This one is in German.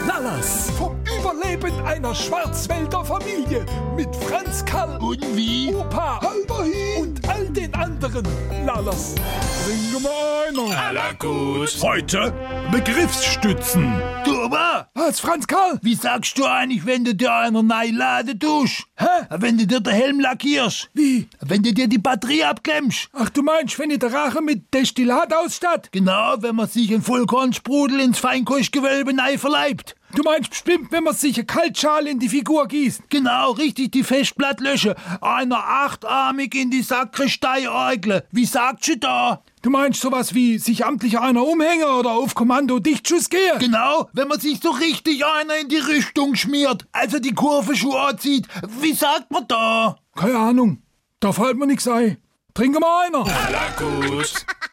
Lallas vom Überleben einer Schwarzwälder Familie mit Franz Karl Und wie? Opa Halberhin und all den anderen Lallas. Bring mal einer. Aller gut. Heute Begriffsstützen. Du, aber, Was, Franz Karl? wie sagst du eigentlich, wenn du dir einer neu laden tust? Hä? Wenn du dir den Helm lackierst? Wie? Wenn du dir die Batterie abklemmst? Ach, du meinst, wenn ich der Rache mit Destillat ausstatt? Genau, wenn man sich einen Vollkornsprudel ins Feinkostgewölbe neu verleibt. Du meinst bestimmt, wenn man sich eine Kaltschale in die Figur gießt? Genau, richtig, die Festplatte löschen. Einer achtarmig in die Sakristei orgle. Wie sagst du da? Du meinst sowas wie sich amtlich einer umhängen oder auf Kommando Dichtschuss gehen? Genau, wenn man sich so richtig einer in die Rüstung schmiert, also die Kurvenschuhe anzieht. Wie sagt man da? Keine Ahnung. Da fällt mir nix ein. Trinke mal einer. Aller gut.